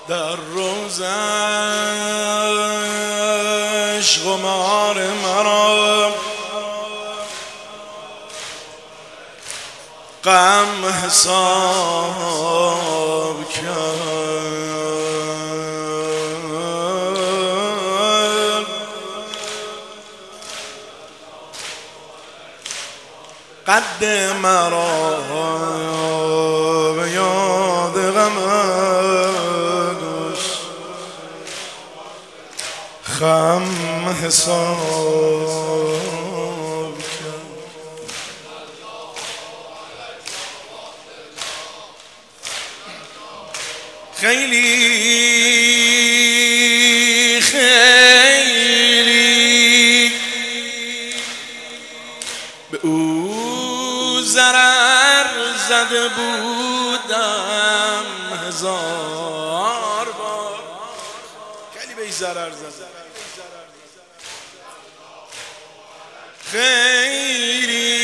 در روزش قمار مرا غم حساب کرد. قد مرا به یاد غمش غم حساب کرد. خیلی خیلی به او ضرر زده بودم 1000 بار. خیلی به این ضرر زده، خیلی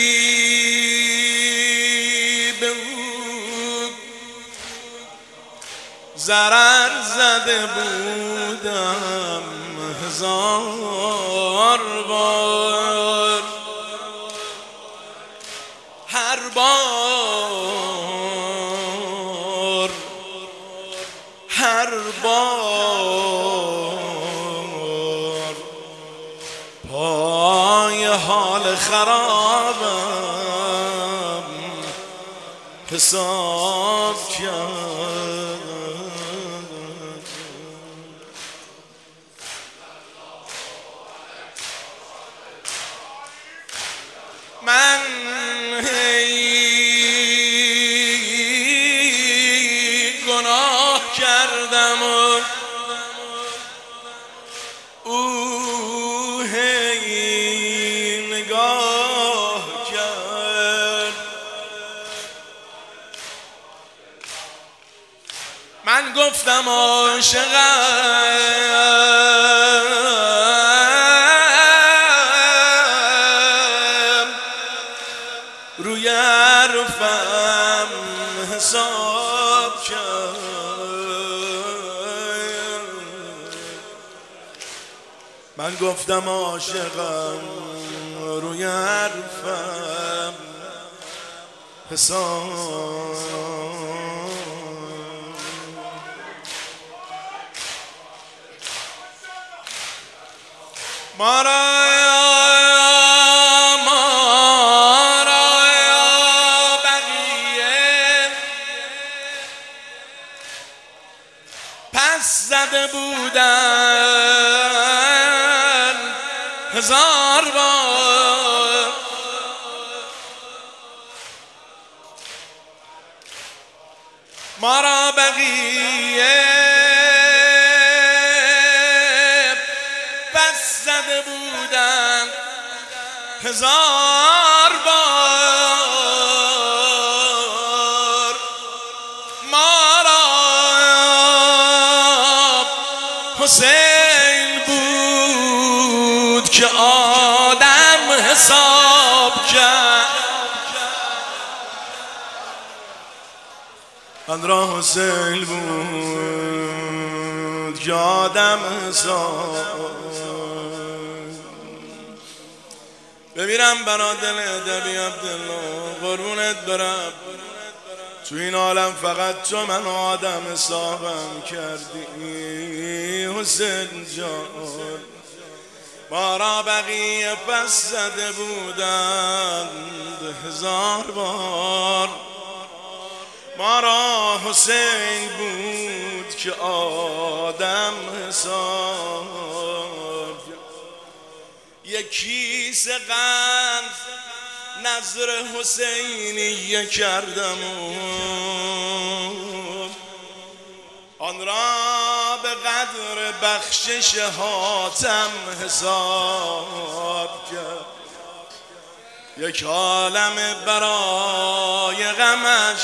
به او ضرر زده بودم 1000 بار. هر بار پای حال خرابم حساب کرد. من گناه کردم و او نگاه کرد. من گفتم عاشقم، روی حرفم حساب کرد. من گفتم عاشقم، روی حرفم حساب. ما را بقیه پس زده بودن 1000 بار. ما را بقیه پس زده بودن 1000 بار. ما را حسین بود که آدم حساب کرد. من را حسین بود که آدم حساب. بمیرم برا دل دبی عبدالله، قربونت برم. تو این عالم فقط تو من آدم حسابم کردی حسین جان. ما را بقیه پس زده بودند 1000 بار. ما را حسین بود که آدم حساب. یک کیسه قند نظر حسینیه کردم آن را به قدر بخشش حاتم حساب کرد. یک عالم برای غمش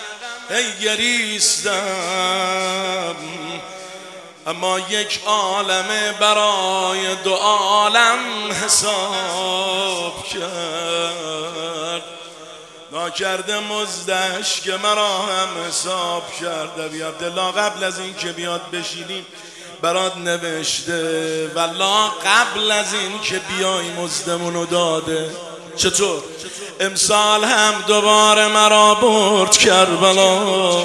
گریستم، اما یک عالم برای 2 عالم حساب کرد. کرده مزدش که مرا هم حساب کرده. بی عبدالله قبل از این که بیاد بشینیم برات نوشته والله قبل از این که بیای مزدمونو داده. چطور؟ امسال هم دوباره مرا برد کربلا،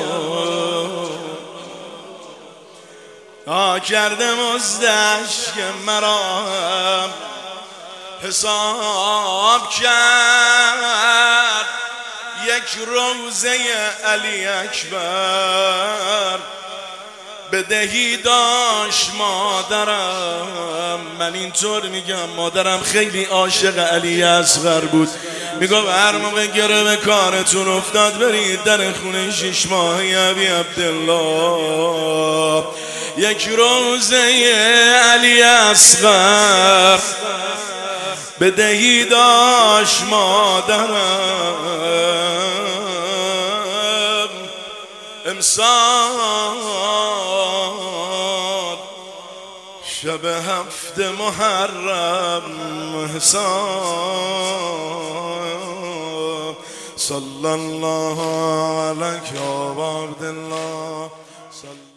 کرده مزدش که مرا حساب کرد. یک روزه علی اکبر بدهی داشت مادرم. من اینطور میگم مادرم خیلی عاشق علی اصغر بود، میگم هر موقع گره به کارتون افتاد برید در خونه 6 ماهی ابی عبدالله. یک روزه علی اصغر بدهی داشت مادرم. امسال شب 7 محرم حساب. صلی الله علیک یا عبدالله.